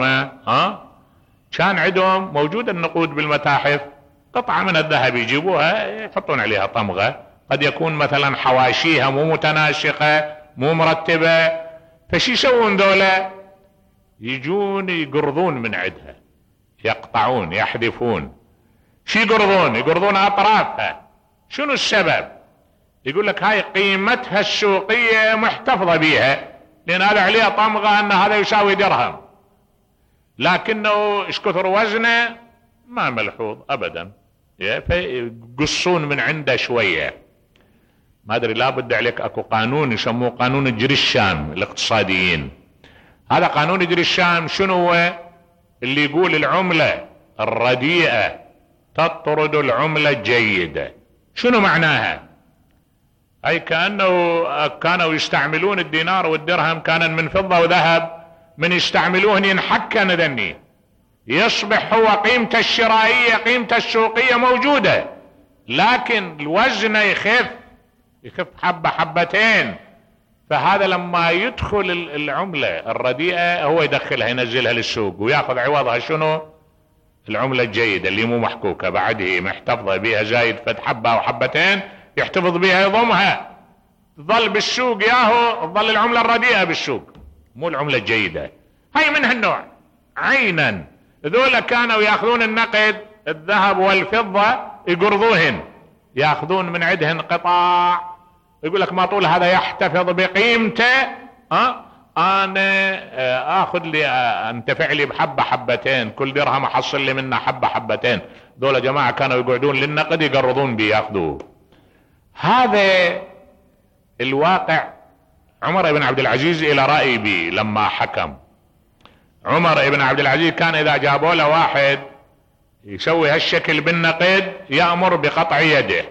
كان عندهم موجود النقود بالمتاحف، قطعة من الذهب يجيبوها يحطون عليها طمغة، قد يكون مثلا حواشيها مو متناسقة مو مرتبة، فشي يسوون ذولا؟ يجون يقرضون من عندها، يقطعون يحذفون. شي يقرضون اطرافها. شنو السبب؟ يقول لك هاي قيمتها السوقية محتفظة بيها، لان هذا عليه طمغة ان هذا يساوي درهم، لكنه ايش كثر وزنه ما ملحوظ ابدا، فيقصون من عنده شوية. ما ادري، لابد عليك اكو قانون يسموه قانون جريشام الاقتصاديين. هذا قانون جريشام شنو هو؟ اللي يقول العملة الرديئة تطرد العملة الجيدة. شنو معناها؟ اي كأنه كانوا يستعملون الدينار والدرهم كان من فضة وذهب، من يستعملوهن ينحكن ذني، يصبح هو قيمته الشرائية قيمته السوقية موجودة، لكن الوزن يخف حبة حبتين. فهذا لما يدخل العملة الرديئة هو يدخلها ينزلها للسوق وياخذ عوضها شنو؟ العملة الجيدة اللي مو محكوكة، بعد هي محتفظة بها، زايد فد حبة او حبتين يحتفظ بها يضمها، تظل بالسوق ياهو، تظل العملة الرديئة بالسوق مو العملة الجيدة. هاي من هالنوع عينا. ذولا كانوا ياخذون النقد الذهب والفضة يقرضوهن، ياخذون من عندهن قطاع، يقول لك ما طول هذا يحتفظ بقيمته، انا اخذ لي انتفع لي بحبة حبتين، كل درهم احصل لي منه حبة حبتين. ذولا جماعة كانوا يقعدون للنقد يقرضون بيه ياخذوه. هذا الواقع عمر بن عبد العزيز الى رأي بي لما حكم. عمر بن عبد العزيز كان اذا جابوا له واحد يسوي هالشكل بالنقد يأمر بقطع يده.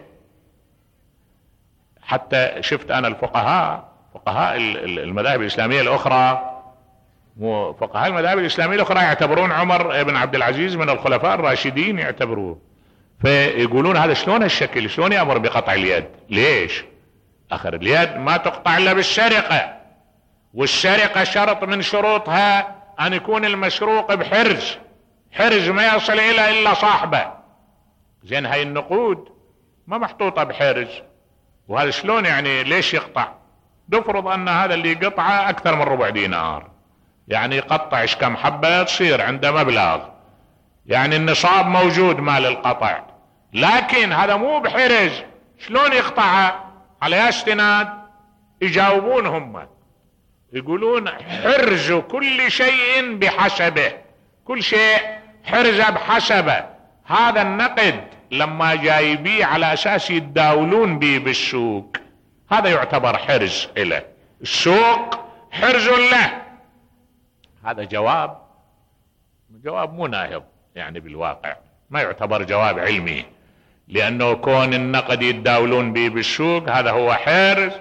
حتى شفت انا فقهاء المذاهب الاسلامية الاخرى، فقهاء المذاهب الاسلامية الاخرى يعتبرون عمر بن عبد العزيز من الخلفاء الراشدين، يعتبروه، فيقولون هذا شلون الشكل، شلون يأمر بقطع اليد؟ ليش؟ اخر اليد ما تقطع الا بالسرقة، والسرقة شرط من شروطها ان يكون المسروق حرز ما يصل الى الا صاحبه. زين هاي النقود ما محطوطة بحرز، وهذا شلون يعني ليش يقطع؟ نفرض ان هذا اللي قطعه اكثر من ربع دينار، يعني يقطع ايش كم حبة تصير عنده مبلغ، يعني النصاب موجود مال القطع، لكن هذا مو بحرز، شلون يقطعه؟ على استناد يجاوبون هم، يقولون حرز كل شيء بحسبه، كل شيء حرزه بحسبه. هذا النقد لما جايبيه على اساس يتداولون به بالسوق، هذا يعتبر حرز له، السوق حرز له. هذا جواب مو ناهض يعني بالواقع، ما يعتبر جواب علمي، لانه كون النقد يتداولون به بالسوق هذا هو حرز.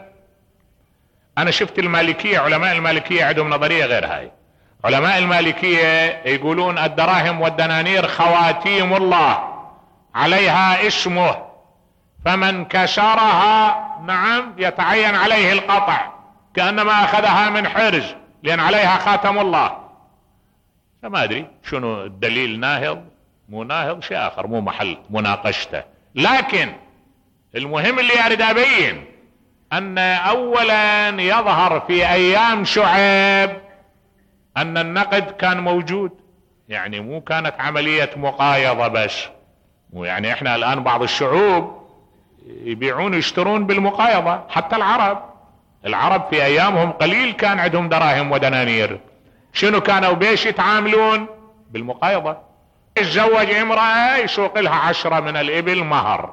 انا شفت المالكية، علماء المالكية عندهم نظرية غير هاي. علماء المالكية يقولون الدراهم والدنانير خواتيم الله عليها اسمه، فمن كسرها نعم يتعين عليه القطع، كأنما اخذها من حرز لان عليها خاتم الله. فما ادري شنو الدليل، ناهض مو ناهض شيء اخر، مو محل مناقشته. لكن المهم اللي اريد ابين ان اولا يظهر في ايام شعيب ان النقد كان موجود، يعني مو كانت عملية مقايضة بس، مو يعني احنا الان بعض الشعوب يبيعون ويشترون بالمقايضة. حتى العرب في ايامهم قليل كان عندهم دراهم ودنانير، شنو كانوا بيش يتعاملون؟ بالمقايضة. يتزوج امرأة يسوق لها 10 من الابل مهر،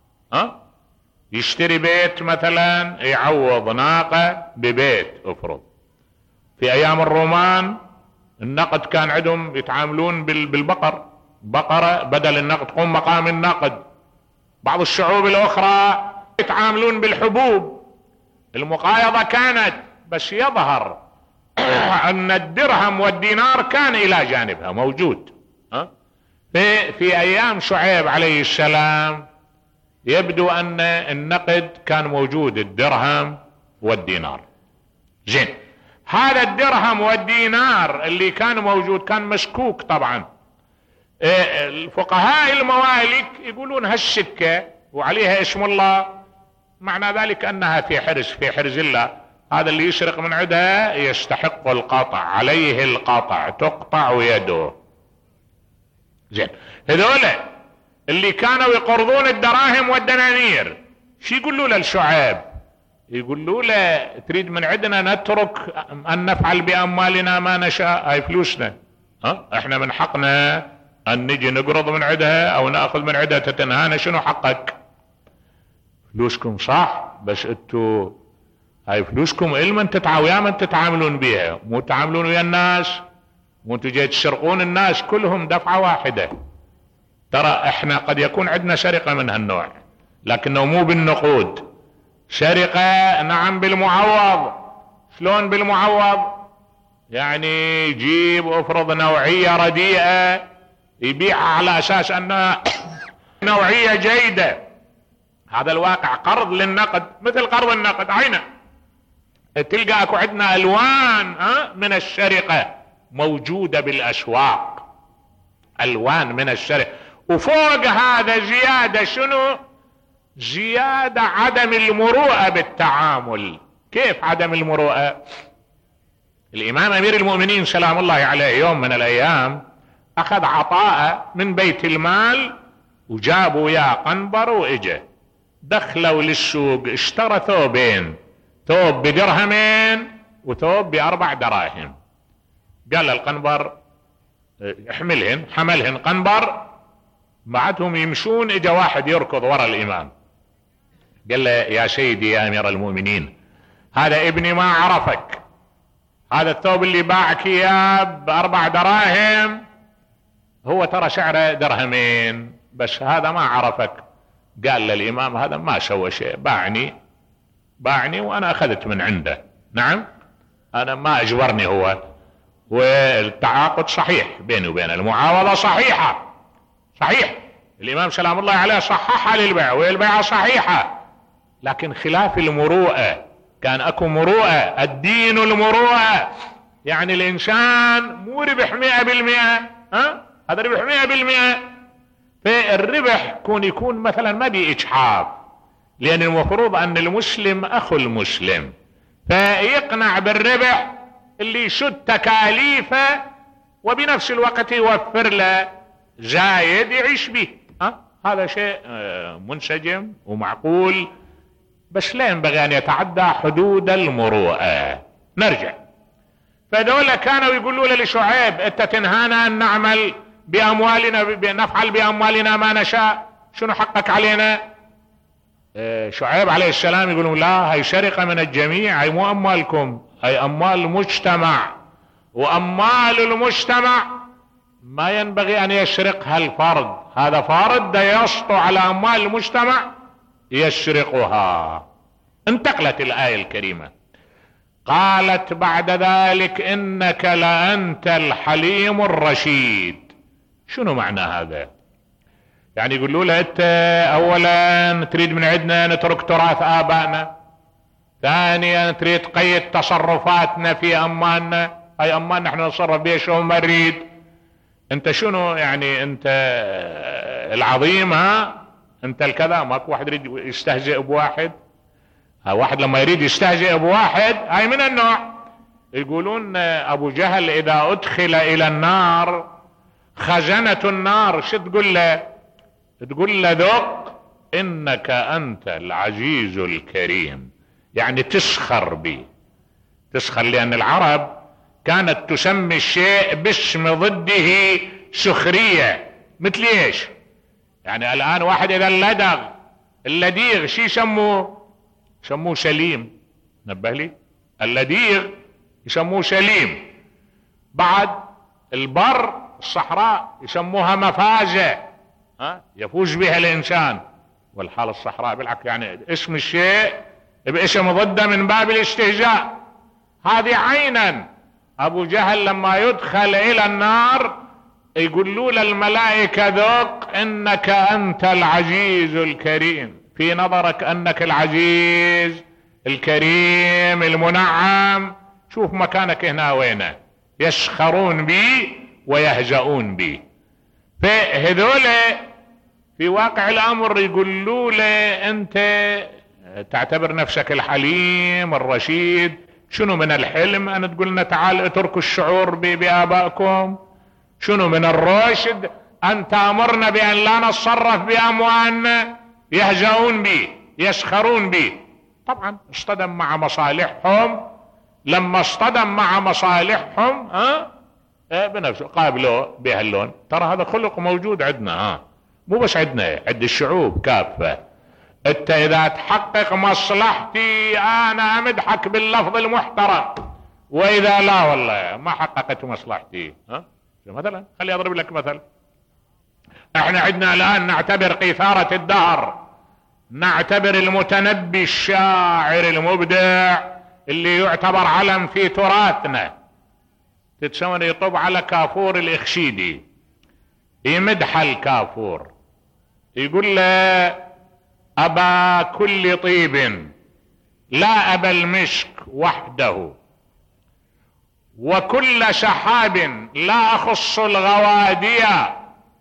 يشتري بيت مثلا يعوض ناقة ببيت افرض. في ايام الرومان النقد كان عندهم يتعاملون بالبقر، بقرة بدل النقد تقوم مقام النقد. بعض الشعوب الاخرى يتعاملون بالحبوب. المقايضة كانت، بس يظهر ان الدرهم والدينار كان الى جانبها موجود. في ايام شعيب عليه السلام يبدو ان النقد كان موجود، الدرهم والدينار. زين، هذا الدرهم والدينار اللي كان موجود كان مشكوك طبعا. الفقهاء الممالك يقولون هالسكة وعليها اسم الله، معنى ذلك انها في حرز الله. هذا اللي يسرق من عندها يستحق القطع، عليه القطع، تقطع يده. زين، هذول اللي كانوا يقرضون الدراهم والدنانير شو يقولوا له الشعيب؟ يقولوا له تريد من عندنا نترك ان نفعل باموالنا ما نشاء، هاي فلوسنا، احنا من حقنا ان نجي نقرض من عندها او ناخذ من عندها تتنهانا، شنو حقك؟ فلوسكم صح، بس انتوا هاي فلوسكم من ويا من تتعاملون بيها، مو تتعاملون ويا الناس، مو انتوا جاي تسرقون الناس كلهم دفعة واحدة. ترى احنا قد يكون عندنا سرقة من هالنوع، لكنه مو بالنقود، سرقة نعم بالمعوض. شلون بالمعوض؟ يعني يجيب افرض نوعية رديئة يبيعها على اساس انها نوعية جيدة. هذا الواقع قرض للنقد، مثل قرض النقد عينه. تلقى اكو عندنا الوان من السرقة موجودة بالاسواق، الوان من السرقة. وفوق هذا زيادة شنو؟ زيادة عدم المروءة بالتعامل. كيف عدم المروءة؟ الامام امير المؤمنين سلام الله عليه يوم من الايام اخذ عطاء من بيت المال وجابوا يا قنبر واجا دخلوا للسوق، اشترى ثوبين، ثوب بدرهمين وثوب ب4 دراهم. قال القنبر حملهن قنبر. بعدهم يمشون اجا واحد يركض ورا الامام، قال له يا سيدي يا امير المؤمنين، هذا ابني ما عرفك، هذا الثوب اللي باعك اياه ب4 دراهم هو ترى سعره درهمين، بس هذا ما عرفك. قال للامام هذا ما سوى شيء، باعني وانا اخذت من عنده. نعم، انا ما اجبرني هو، والتعاقد صحيح بيني وبينه، المعاوضة صحيحة، صحيح، الامام سلام الله عليه صححها للبيع والبيعة صحيحة، لكن خلاف المروءة. كان اكو مروءة، الدين المروءة، يعني الانسان مو ربح 100%، هذا ربح 100%. فالربح يكون مثلا ما بي اجحاف، لان المفروض ان المسلم اخو المسلم، فيقنع بالربح اللي يشد تكاليفه وبنفس الوقت يوفر له زايد يعيش به. هذا شيء منسجم ومعقول، بس لا ينبغي ان يتعدى حدود المروءة. نرجع، فدول كانوا يقولوا لشعيب انت تنهانا ان نعمل باموالنا، نفعل باموالنا ما نشاء، شنو حقك علينا؟ شعيب عليه السلام يقولون لا، هاي سرقة من الجميع، هاي مو اموالكم، هاي اموال المجتمع، واموال المجتمع ما ينبغي ان يسرقها الفرد، هذا فرد دا يسطو على اموال المجتمع يسرقها. انتقلت الآية الكريمة، قالت بعد ذلك انك لأنت الحليم الرشيد. شنو معنى هذا؟ يعني يقولوا له انت اولا تريد من عندنا نترك تراث ابائنا، ثانيا تريد تقيد تصرفاتنا في اموالنا، هاي اموالنا احنا نتصرف بها شلون ما نريد. انت شنو يعني؟ انت العظيم، انت الكذا. ماكو واحد يريد يستهزئ بواحد، واحد لما يريد يستهزئ بواحد هاي من النوع. يقولون ابو جهل اذا ادخل الى النار خزنة النار شو تقول له؟ تقول له ذق انك انت العزيز الكريم، يعني تسخر به، تسخر، لان العرب كانت تسمي الشيء باسم ضده سخرية. مثل ايش؟ يعني الان واحد اذا اللديغ شي يسموه؟ يسموه سليم. نبه لي، اللديغ يسموه سليم. بعد البر الصحراء يسموها مفازة، يفوز بها الانسان، والحالة الصحراء بالعكس، يعني اسم الشيء باسم ضده من باب الاستهزاء. هذه عينا. ابو جهل لما يدخل الى النار يقولوا للملائكة ذوق انك انت العزيز الكريم، في نظرك انك العزيز الكريم المنعم، شوف مكانك هنا وينه، يسخرون بي ويهزؤون بي. فهذول في واقع الامر يقولوا له انت تعتبر نفسك الحليم الرشيد، شنو من الحلم ان تقول لنا تعال اتركوا الشعور بآبائكم؟ شنو من الرشد ان تأمرنا بان لا نتصرف باموالنا؟ يهزؤون بي يسخرون بي. طبعا اصطدم مع مصالحهم، لما اصطدم مع مصالحهم بنفسه قابلوا بهاللون. ترى هذا خلق موجود عندنا، مو بس عندنا، عند الشعوب كافة. انت اذا تحقق مصلحتي انا امدحك باللفظ المحترم، واذا لا والله ما حققت مصلحتي. مثلا خلي اضرب لك مثل. احنا عندنا الان نعتبر قيثارة الدهر، نعتبر المتنبي الشاعر المبدع اللي يعتبر علم في تراثنا، تتسون يطب على كافور الاخشيدي، يمدح الكافور، يقول له ابا كل طيب لا ابا المشك وحده، وكل سحاب لا اخص الغواديا،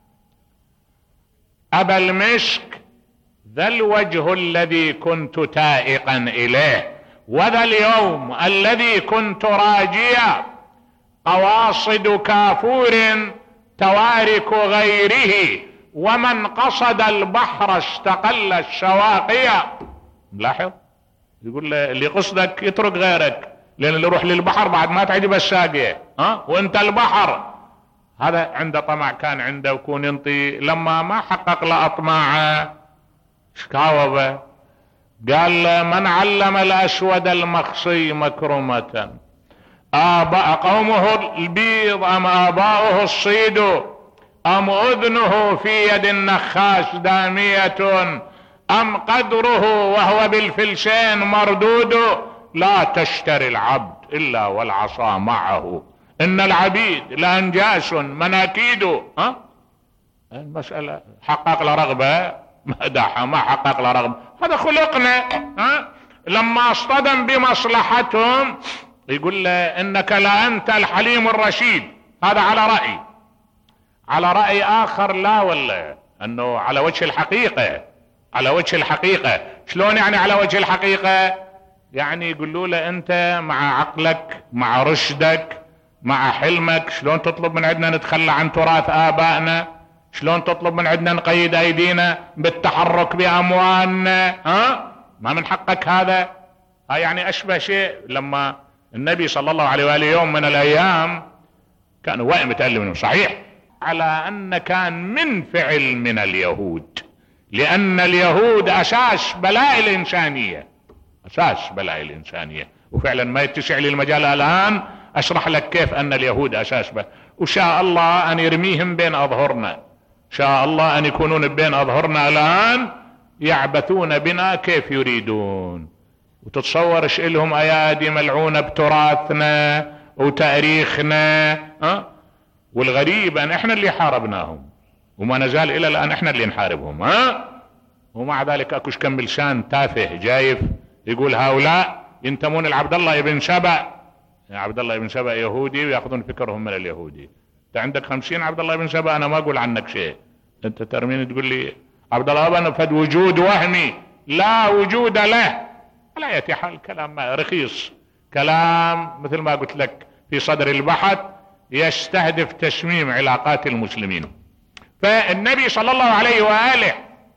ابا المشك ذا الوجه الذي كنت تائقا اليه، وذا اليوم الذي كنت راجيا، قواصد كافور توارك غيره، ومن قصد البحر استقل الشواقيا. ملاحظ؟ يقول اللي قصدك يترك غيرك، لان اللي يروح للبحر بعد ما تعجب الساقية، وانت البحر. هذا عنده طمع كان عنده وكون ينطي، لما ما حقق له اطماعه شكاوبه، قال من علم الاسود المخصي مكرمة، آباء قومه البيض ام آباؤه الصيد، ام اذنه في يد النخاش دامية، ام قدره وهو بالفلسين مردود، لا تشتري العبد الا والعصا معه، ان العبيد لانجاس مناكيد. المسألة حقق له رغبة مدحها، ما حقق له رغبة، هذا خلقنا. لما اصطدم بمصلحتهم يقول له انك لا انت الحليم الرشيد. هذا على رأي. على رأي اخر لا والله، انه على وجه الحقيقة. على وجه الحقيقة. شلون يعني على وجه الحقيقة؟ يعني يقولوا له انت مع عقلك مع رشدك مع حلمك شلون تطلب من عندنا نتخلى عن تراث آبائنا؟ شلون تطلب من عندنا نقيد ايدينا بالتحرك باموالنا؟ ما من حقك هذا. يعني اشبه شيء لما النبي صلى الله عليه وآله يوم من الايام كان وائم متألم منه، صحيح، على ان كان من فعل من اليهود، لان اليهود اساس بلاء الانسانية، اساس بلاء الانسانية. وفعلا ما يتسع لي المجال الان اشرح لك كيف ان اليهود اساس وشاء الله ان يرميهم بين اظهرنا، شاء الله ان يكونون بين اظهرنا الان يعبثون بنا كيف يريدون. وتتصور ايش لهم ايادي ملعونة بتراثنا وتاريخنا. والغريب ان احنا اللي حاربناهم وما نزال الى الان احنا اللي نحاربهم. ومع ذلك اكوش كم لسان تافه جايف يقول هؤلاء ينتمون لعبد الله ابن سبأ. عبد الله ابن سبأ يهودي وياخذون فكرهم من اليهودي. انت عندك 50 عبد الله ابن سبأ، انا ما اقول عنك شيء. انت ترمين تقول لي عبد الله ابن فد وجود وهمي لا وجود له. على اي حال كلام رخيص، كلام مثل ما قلت لك في صدر البحث يستهدف تشميم علاقات المسلمين. فالنبي صلى الله عليه وآله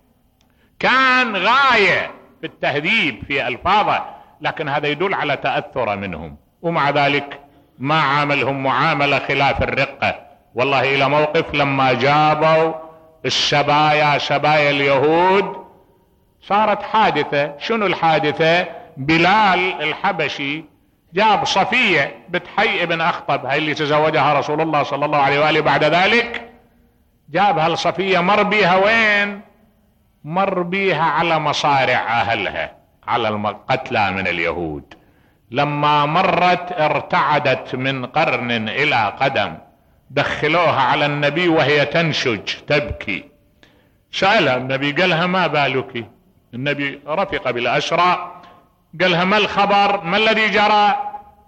كان غاية في التهذيب في ألفاظه، لكن هذا يدل على تأثر منهم، ومع ذلك ما عاملهم معاملة خلاف الرقة. والله إلى موقف لما جابوا السبايا سبايا اليهود صارت حادثة. شنو الحادثة؟ بلال الحبشي جاب صفية بنت حي بن أخطب، هاي اللي تزوجها رسول الله صلى الله عليه وآله بعد ذلك، جابها الصفية مر بيها وين؟ مر بيها على مصارع أهلها، على القتلى من اليهود. لما مرت ارتعدت من قرن إلى قدم، دخلوها على النبي وهي تنشج تبكي. سألها النبي قالها ما بالك؟ النبي رفق بالأسرى، قالها ما الخبر؟ ما الذي جرى؟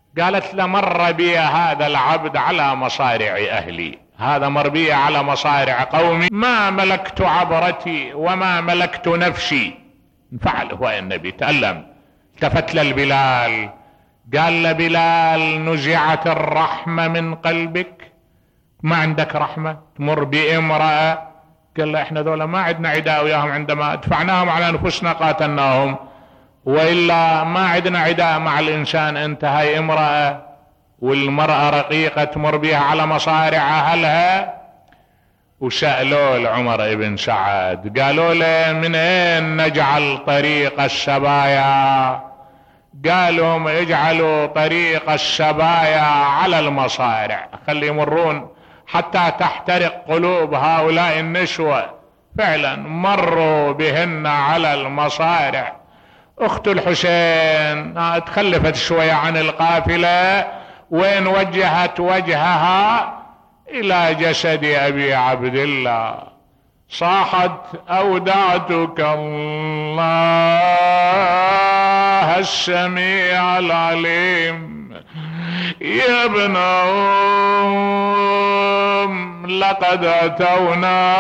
قالت لمر بي هذا العبد على مصارع أهلي، هذا مر بي على مصارع قومي، ما ملكت عبرتي وما ملكت نفسي. انفعل هو النبي تألم. التفت للبلال قال لبلال نزعت الرحمة من قلبك؟ ما عندك رحمة؟ تمر بامرأة، قال له احنا ذولا ما عندنا عداء وياهم، عندما دفعناهم على انفسنا قاتلناهم، وإلا ما عندنا عداء مع الإنسان. انت هاي امرأة، والمرأة رقيقة تمر بها على مصارع أهلها. وسألوا لعمر بن سعد قالوا له من اين نجعل طريق السبايا؟ قالوا اجعلوا طريق السبايا على المصارع، خلي يمرون حتى تحترق قلوب هؤلاء النسوة. فعلا مروا بهن على المصارع. اخت الحسين تخلفت شوية عن القافلة، وين وجهت وجهها؟ الى جسد ابي عبد الله. صاحت اودعتك الله السميع العليم يا ابن لقد اتونا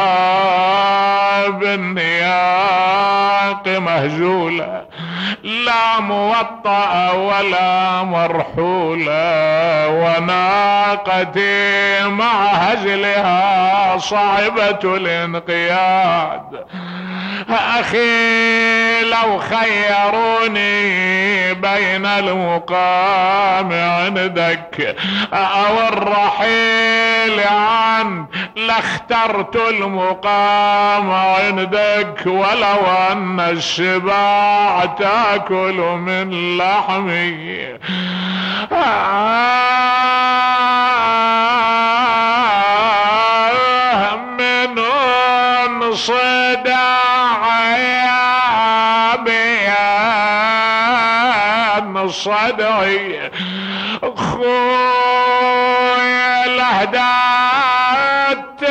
بالنياق مهزولا، لا موطأ ولا مرحولا، وناقتي مع هزلها صعبة الانقياد. اخي لو خيروني بين المقام عندك او الرحيل عنك لاخترت المقام عندك، ولو ان السباع تاكل من لحمي. من صداع يا بيان صدعي خويا الاهداء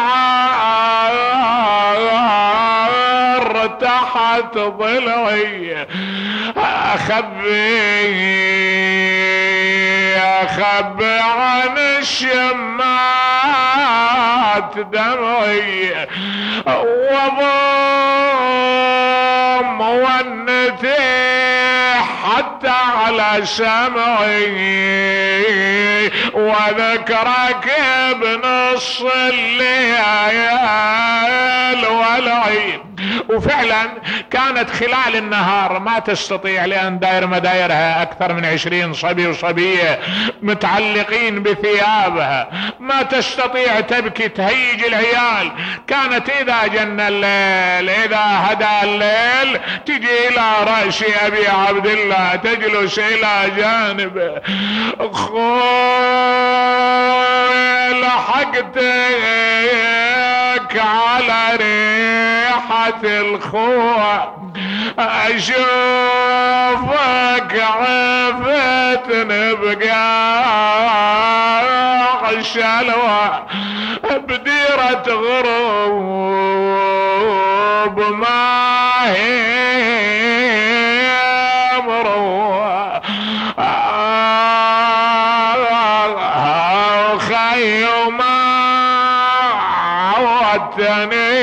تسعر تحت ضلعي، اخبي عن الشمات دمعي، وضم ونتي حتى على سمعي، وذكرك بنص الليل والعين. وفعلا كانت خلال النهار ما تستطيع، لأن داير مدايرها أكثر من 20 صبي وصبية متعلقين بثيابها، ما تستطيع تبكي تهيج العيال. كانت إذا جن الليل، إذا هدى الليل، تجي إلى رأس أبي عبد الله تجلس إلى جانبه. لحقتك على ريحة الخوة، أشوفك عفتني بقاع الشلوى، بديرة غروب ما هي مروة، خيما عودتني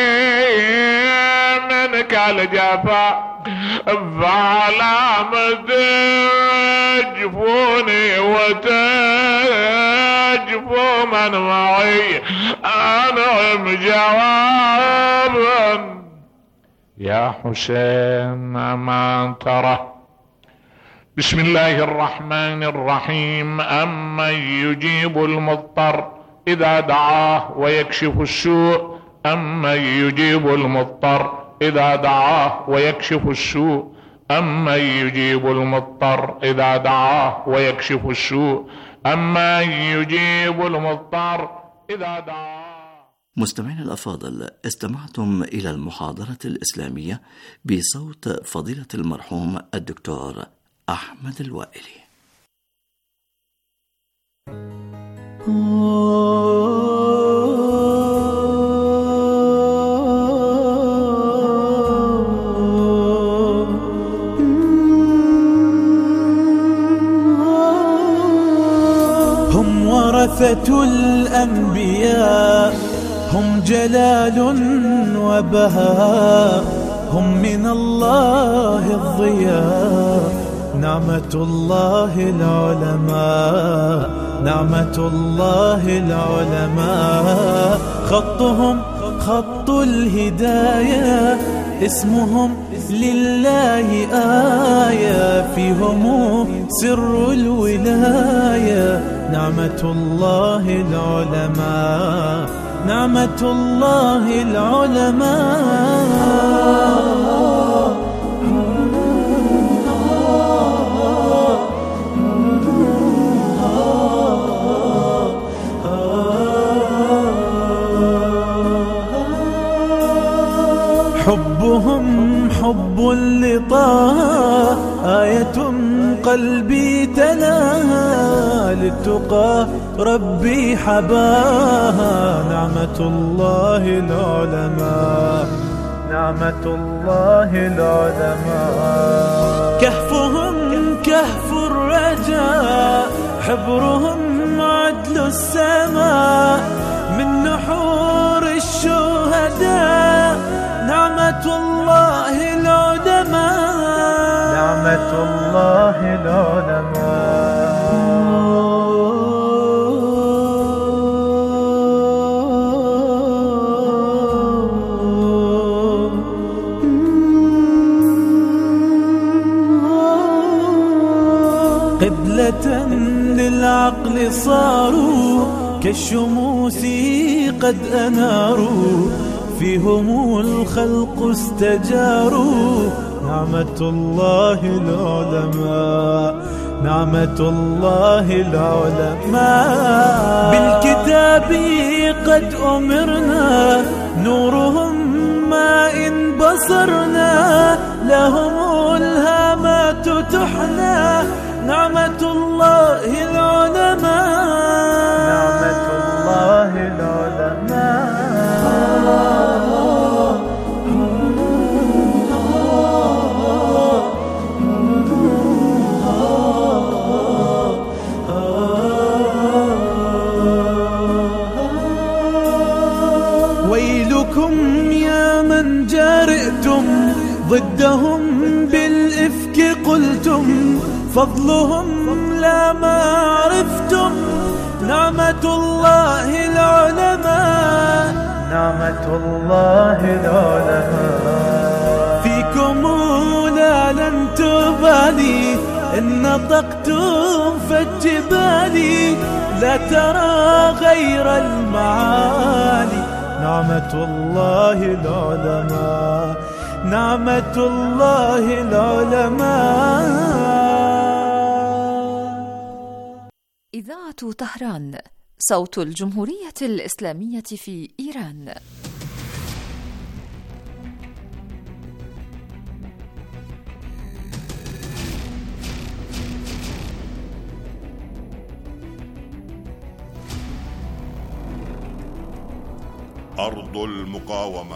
منك الجفا، فعلى تجفوني وتجفو من معي أنعم جوابا. يا حسين ما ترى؟ بسم الله الرحمن الرحيم. أمن يجيب المضطر إذا دعاه ويكشف السوء، أمن يجيب المضطر إذا دعاه ويكشف السوء، أمن يجيب المضطر إذا دعاه ويكشف السوء، أمن يجيب المضطر إذا دعاه. مستمعينا الأفاضل، استمعتم إلى المحاضرة الإسلامية بصوت فضيلة المرحوم الدكتور أحمد الوائلي. ورثة الأنبياء، هم جلال وبهاء، هم من الله الضياء، نعمة الله العلماء، نعمة الله العلماء. خطهم خط الهداية، اسمهم لله آية، فيهم سر الولاية، نعمة الله العلماء، نعمة الله العلماء. حبهم حب لطه، آية قلبي تلاها، للتقى ربي حباها، نعمة الله العلماء، نعمة الله العلماء. كهفهم كهف الرجاء، حبرهم عدل السماء، من نحور الشهداء، نعمة الله العلماء، نعمة الله العلماء. قبلة للعقل صاروا، كالشموس قد أناروا، فيهم الخلق استجاروا، نعمة الله العلماء، نعمة الله العلماء. بالكتاب قد أمرنا، نورهم ما إن بصرنا، لهم الهامات تحنى، نعمة الله العلماء، نعمة الله العلماء. ويلكم يا من جرئتم ضدهم بالإفك قلتم، فضلهم لا ما عرفتم، نعمة الله العلماء، نعمة الله العلماء. فيكم لا لن تبالي، إن نطقتم فالجبالي، لا ترى غير المعالي، نعمة الله العلماء، نعمة الله العلماء. إذاعة طهران، صوت الجمهورية الإسلامية في إيران. أرض المقاومة.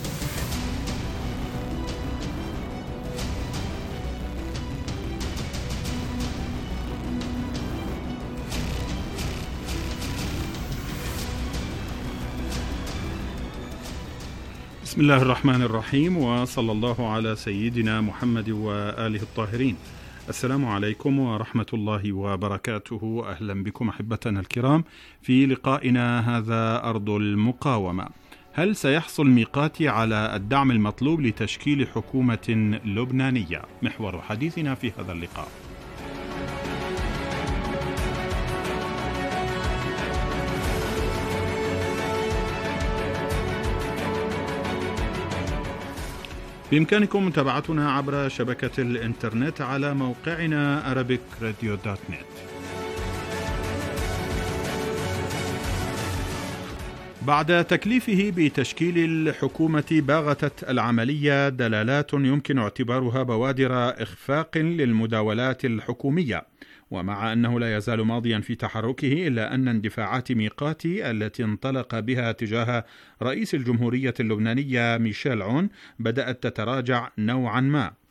بسم الله الرحمن الرحيم، وصلى الله على سيدنا محمد وآله الطاهرين. السلام عليكم ورحمة الله وبركاته. أهلا بكم أحبتنا الكرام في لقائنا هذا أرض المقاومة. هل سيحصل ميقاتي على الدعم المطلوب لتشكيل حكومة لبنانية؟ محور حديثنا في هذا اللقاء. بإمكانكم متابعتنا عبر شبكة الإنترنت على موقعنا arabicradio.net. بعد تكليفه بتشكيل الحكومة باغتت العملية دلالات يمكن اعتبارها بوادر إخفاق للمداولات الحكومية، ومع أنه لا يزال ماضيا في تحركه، إلا أن اندفاعات ميقاتي التي انطلق بها تجاه رئيس الجمهورية اللبنانية ميشيل عون بدأت تتراجع نوعا ما.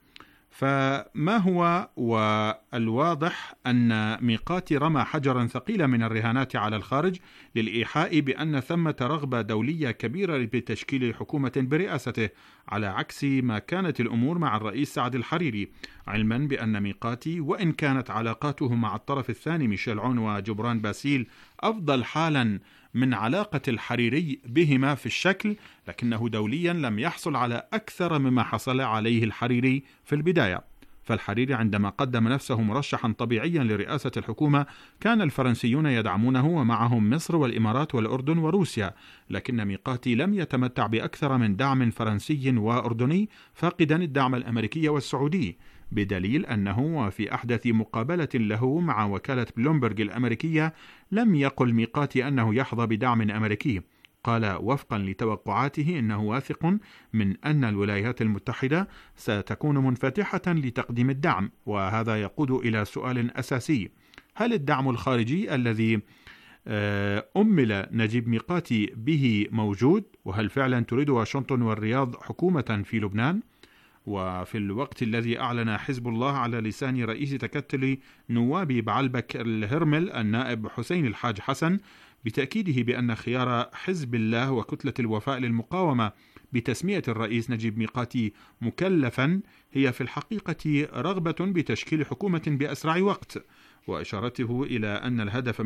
فما هو؟ والواضح أن ميقاتي رمى حجرا ثقيلا من الرهانات على الخارج للإيحاء بأن ثمة رغبة دولية كبيرة بتشكيل حكومة برئاسته، على عكس ما كانت الأمور مع الرئيس سعد الحريري، علما بأن ميقاتي وإن كانت علاقاته مع الطرف الثاني ميشيل عون وجبران باسيل أفضل حالا من علاقة الحريري بهما في الشكل، لكنه دوليا لم يحصل على أكثر مما حصل عليه الحريري في البداية. فالحريري عندما قدم نفسه مرشحا طبيعيا لرئاسة الحكومة كان الفرنسيون يدعمونه ومعهم مصر والإمارات والأردن وروسيا، لكن ميقاتي لم يتمتع بأكثر من دعم فرنسي وأردني، فاقدا الدعم الأمريكي والسعودي، بدليل أنه في أحدث مقابلة له مع وكالة بلومبرج الأمريكية لم يقل ميقاتي أنه يحظى بدعم أمريكي. قال وفقا لتوقعاته إنه واثق من أن الولايات المتحدة ستكون منفتحة لتقديم الدعم، وهذا يقود إلى سؤال أساسي: هل الدعم الخارجي الذي أمل نجيب ميقاتي به موجود؟ وهل فعلا تريد واشنطن والرياض حكومة في لبنان؟ وفي الوقت الذي أعلن حزب الله على لسان رئيس تكتل نواب بعلبك الهرمل النائب حسين الحاج حسن بتأكيده بأن خيار حزب الله وكتلة الوفاء للمقاومة بتسمية الرئيس نجيب ميقاتي مكلفا هي في الحقيقة رغبة بتشكيل حكومة بأسرع وقت، وإشارته إلى أن الهدف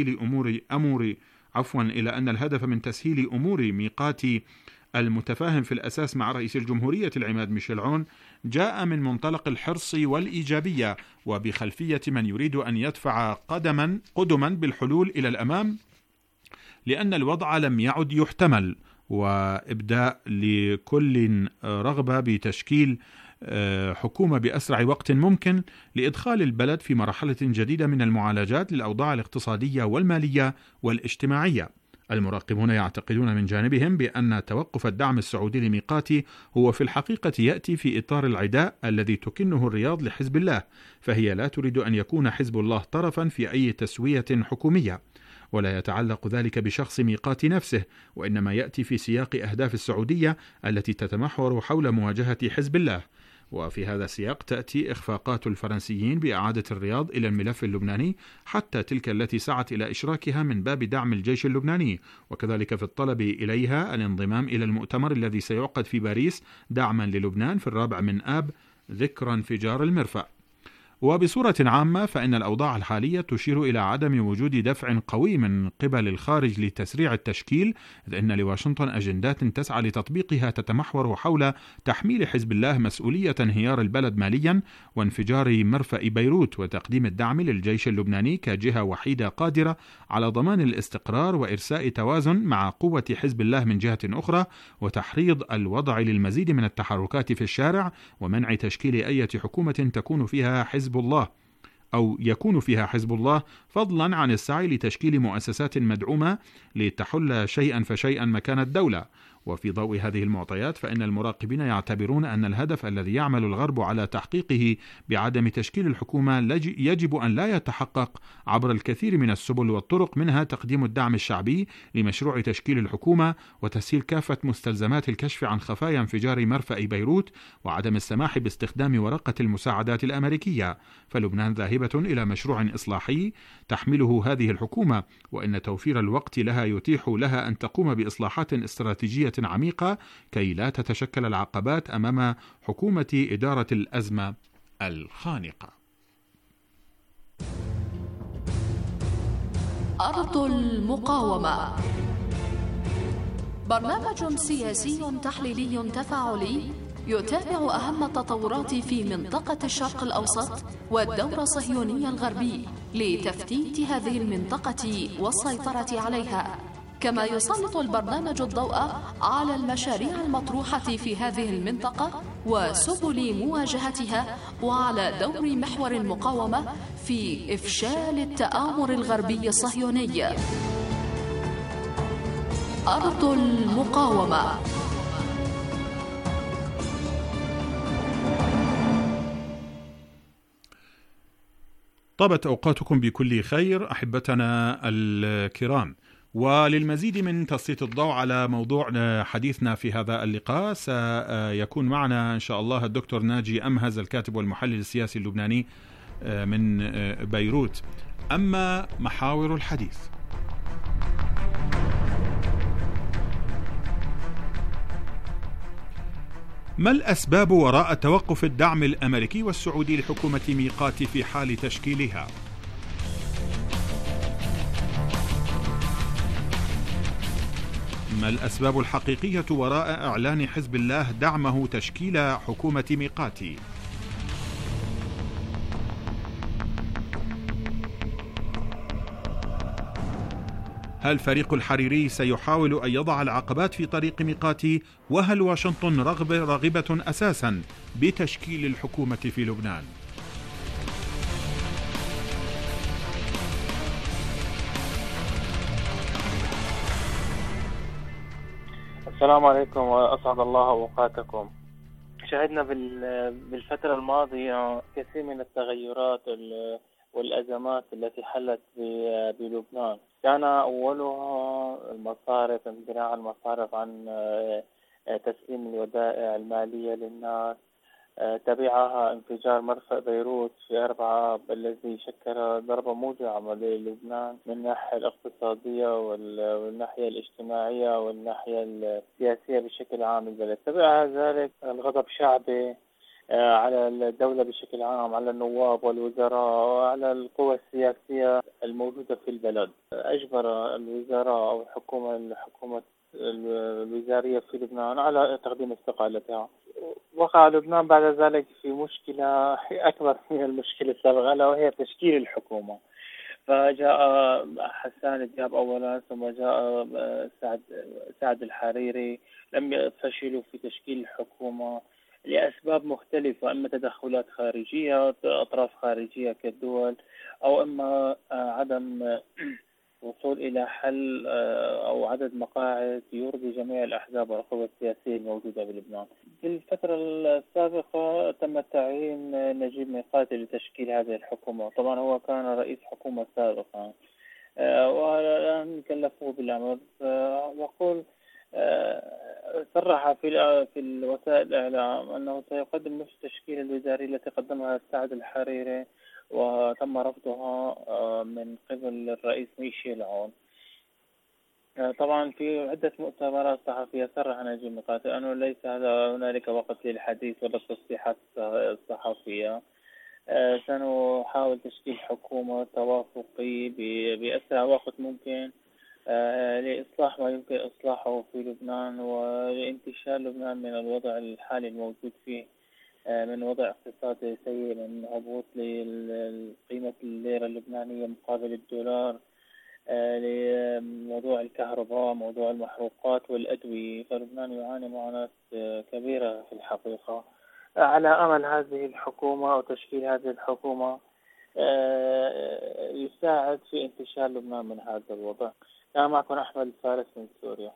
من تسهيل أمور ميقاتي المتفاهم في الأساس مع رئيس الجمهورية العماد ميشيل عون جاء من منطلق الحرص والإيجابية، وبخلفية من يريد أن يدفع قدما بالحلول إلى الأمام، لأن الوضع لم يعد يحتمل، وإبداء لكل رغبة بتشكيل حكومة بأسرع وقت ممكن لإدخال البلد في مرحلة جديدة من المعالجات للأوضاع الاقتصادية والمالية والاجتماعية. المراقبون يعتقدون من جانبهم بأن توقف الدعم السعودي لميقاتي هو في الحقيقة يأتي في إطار العداء الذي تكنه الرياض لحزب الله، فهي لا تريد أن يكون حزب الله طرفا في أي تسوية حكومية، ولا يتعلق ذلك بشخص ميقاتي نفسه، وإنما يأتي في سياق أهداف السعودية التي تتمحور حول مواجهة حزب الله. وفي هذا السياق تأتي إخفاقات الفرنسيين بإعادة الرياض إلى الملف اللبناني، حتى تلك التي سعت إلى إشراكها من باب دعم الجيش اللبناني، وكذلك في الطلب إليها الانضمام إلى المؤتمر الذي سيعقد في باريس دعما للبنان في 4 آب ذكرى انفجار المرفأ. وبصورة عامة فإن الأوضاع الحالية تشير إلى عدم وجود دفع قوي من قبل الخارج لتسريع التشكيل، إذ أن لواشنطن أجندات تسعى لتطبيقها تتمحور حول تحميل حزب الله مسؤولية انهيار البلد ماليا وانفجار مرفأ بيروت، وتقديم الدعم للجيش اللبناني كجهة وحيدة قادرة على ضمان الاستقرار وإرساء توازن مع قوة حزب الله من جهة أخرى، وتحريض الوضع للمزيد من التحركات في الشارع، ومنع تشكيل أي حكومة تكون فيها حزب الله، فضلا عن السعي لتشكيل مؤسسات مدعومة لتحل شيئا فشيئا مكان الدولة. وفي ضوء هذه المعطيات فإن المراقبين يعتبرون أن الهدف الذي يعمل الغرب على تحقيقه بعدم تشكيل الحكومة يجب أن لا يتحقق عبر الكثير من السبل والطرق، منها تقديم الدعم الشعبي لمشروع تشكيل الحكومة وتسهيل كافة مستلزمات الكشف عن خفايا انفجار مرفأ بيروت، وعدم السماح باستخدام ورقة المساعدات الأمريكية. فلبنان ذاهبة إلى مشروع إصلاحي تحمله هذه الحكومة، وإن توفير الوقت لها يتيح لها أن تقوم بإصلاحات استراتيجية عميقة كي لا تتشكل العقبات أمام حكومة إدارة الأزمة الخانقة. أرض المقاومة، برنامج سياسي تحليلي تفاعلي يتابع أهم التطورات في منطقة الشرق الأوسط والدور الصهيوني الغربي لتفتيت هذه المنطقة والسيطرة عليها، كما يسلط البرنامج الضوء على المشاريع المطروحة في هذه المنطقة وسبل مواجهتها، وعلى دور محور المقاومة في إفشال التآمر الغربي الصهيوني. أرض المقاومة. طابت أوقاتكم بكل خير أحبتنا الكرام، وللمزيد من تسليط الضوء على موضوع حديثنا في هذا اللقاء سيكون معنا إن شاء الله الدكتور ناجي أمهز، الكاتب والمحلل السياسي اللبناني من بيروت. أما محاور الحديث: ما الأسباب وراء توقف الدعم الأمريكي والسعودي لحكومة ميقاتي في حال تشكيلها؟ ما الأسباب الحقيقية وراء إعلان حزب الله دعمه تشكيل حكومة ميقاتي؟ هل فريق الحريري سيحاول أن يضع العقبات في طريق ميقاتي؟ وهل واشنطن راغبة أساسا بتشكيل الحكومة في لبنان؟ السلام عليكم وأسعد الله أوقاتكم. شهدنا بالفترة الماضية كثير من التغيرات والأزمات التي حلت بلبنان. كان أولها المصارف، امتناع المصارف عن تسليم الودائع المالية للناس، تبعها انفجار مرفأ بيروت في 4 الذي شكل ضربة موجعة للبنان من الناحية الاقتصادية والناحية الاجتماعية والناحية السياسية بشكل عام البلد. تبعها ذلك الغضب شعبي على الدولة بشكل عام، على النواب والوزراء وعلى القوى السياسية الموجودة في البلد. أجبر الوزراء أو الحكومة الوزارية في لبنان على تقديم استقالتها. وقع لبنان بعد ذلك في مشكلة أكبر من المشكلة السابقة، ألا وهي تشكيل الحكومة. فجاء حسان دياب أولا، ثم جاء سعد الحريري، لم يفشلوا في تشكيل الحكومة لأسباب مختلفة، إما تدخلات خارجية، أطراف خارجية كالدول، أو إما عدم وصول إلى حل أو عدد مقاعد يرضي جميع الأحزاب والقوى السياسية الموجودة بلبنان. في الفترة السابقة تم تعيين نجيب ميقاتي لتشكيل هذه الحكومة. طبعا هو كان رئيس حكومة سابقا والآن كلفوه بالأمر. يقول صرح في الوسائل الإعلام أنه سيقدم نفس التشكيلة الوزارية التي قدمها سعد الحريري وتم رفضها من قبل الرئيس ميشيل عون. طبعا في عدة مؤتمرات صحفية صرح نجيب ميقاتي أنه ليس هنالك وقت للحديث ولا التصريحات الصحفية. سنحاول تشكيل حكومة توافقي بأسرع وقت ممكن لإصلاح ما يمكن إصلاحه في لبنان ولانتشال لبنان من الوضع الحالي الموجود فيه، من وضع اقتصادي سيء، من هبوط لقيمة الليرة اللبنانية مقابل الدولار، لموضوع الكهرباء، موضوع المحروقات والأدوية. فلبنان يعاني معاناة كبيرة في الحقيقة. على أمل هذه الحكومة أو تشكيل هذه الحكومة يساعد في انتشال لبنان من هذا الوضع. أنا معكم أحمد الفارس من سوريا.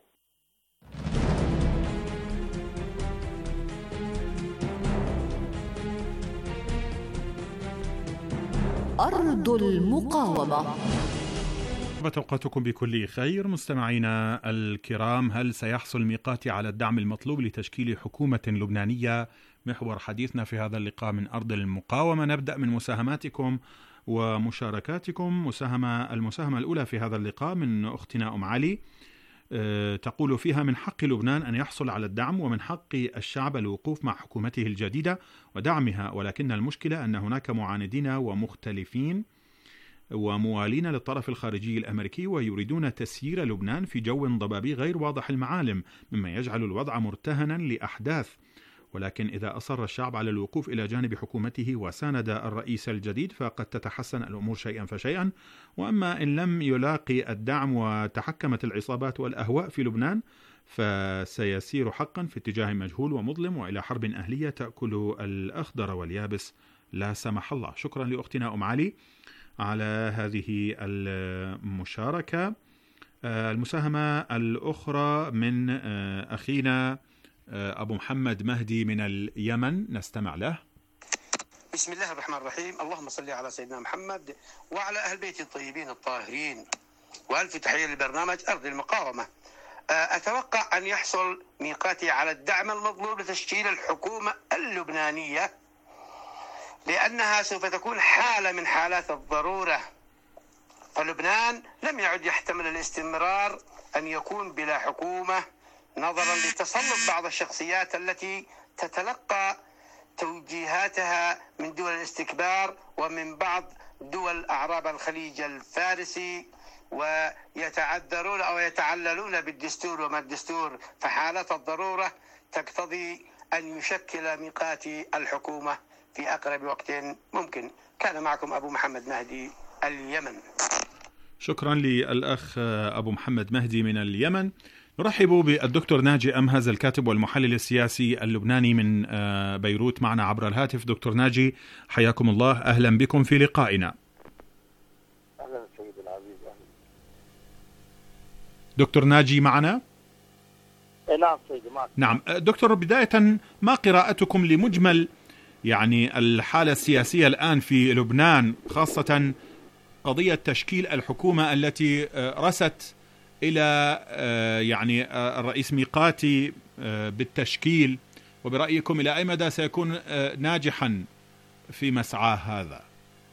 أرض المقاومة. أوقاتكم بكل خير مستمعينا الكرام. هل سيحصل ميقاتي على الدعم المطلوب لتشكيل حكومة لبنانية؟ محور حديثنا في هذا اللقاء من أرض المقاومة. نبدأ من مساهماتكم ومشاركاتكم. المساهمة الأولى في هذا اللقاء من أختنا أم علي، تقول فيها: من حق لبنان أن يحصل على الدعم، ومن حق الشعب الوقوف مع حكومته الجديدة ودعمها، ولكن المشكلة أن هناك معاندين ومختلفين وموالين للطرف الخارجي الأمريكي ويريدون تسيير لبنان في جو ضبابي غير واضح المعالم، مما يجعل الوضع مرتهنا لأحداث. ولكن إذا أصر الشعب على الوقوف إلى جانب حكومته وساند الرئيس الجديد فقد تتحسن الأمور شيئا فشيئا. وأما إن لم يلاقي الدعم وتحكمت العصابات والأهواء في لبنان فسيسير حقا في اتجاه مجهول ومظلم وإلى حرب أهلية تأكل الأخضر واليابس لا سمح الله. شكرا لأختنا أم علي على هذه المشاركة. المساهمة الأخرى من أخينا أبو محمد مهدي من اليمن، نستمع له. بسم الله الرحمن الرحيم. اللهم صل على سيدنا محمد وعلى أهل بيت الطيبين الطاهرين. وألف تحية للبرنامج أرض المقاومة. أتوقع أن يحصل ميقاتي على الدعم المطلوب لتشكيل الحكومة اللبنانية، لأنها سوف تكون حالة من حالات الضرورة، فلبنان لم يعد يحتمل الاستمرار أن يكون بلا حكومة، نظرا لتسلط بعض الشخصيات التي تتلقى توجيهاتها من دول الاستكبار ومن بعض دول أعراب الخليج الفارسي، ويتعذرون أو يتعللون بالدستور وما الدستور، فحالة الضرورة تقتضي أن يشكل ميقات الحكومة في أقرب وقت ممكن. كان معكم أبو محمد مهدي، اليمن. شكرا للأخ أبو محمد مهدي من اليمن. نرحب بالدكتور ناجي أمهز، الكاتب والمحلل السياسي اللبناني من بيروت، معنا عبر الهاتف. دكتور ناجي، حياكم الله، أهلا بكم في لقائنا. أهلا سيدي العزيز، أهلا. دكتور ناجي معنا؟ نعم سيدي معك. نعم دكتور، بداية ما قراءتكم لمجمل يعني الحالة السياسية الآن في لبنان، خاصة قضية تشكيل الحكومة التي رست إلى يعني الرئيس ميقاتي بالتشكيل، وبرأيكم إلى أي مدى سيكون ناجحا في مسعاه هذا؟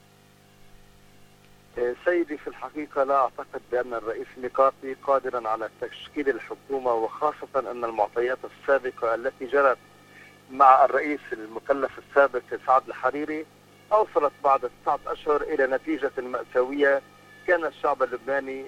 سيدي، في الحقيقة لا أعتقد بأن الرئيس ميقاتي قادرا على تشكيل الحكومة، وخاصة أن المعطيات السابقة التي جرت مع الرئيس المكلف السابق سعد الحريري أوصلت بعد 9 أشهر إلى نتيجة مأساوية. كان الشعب اللبناني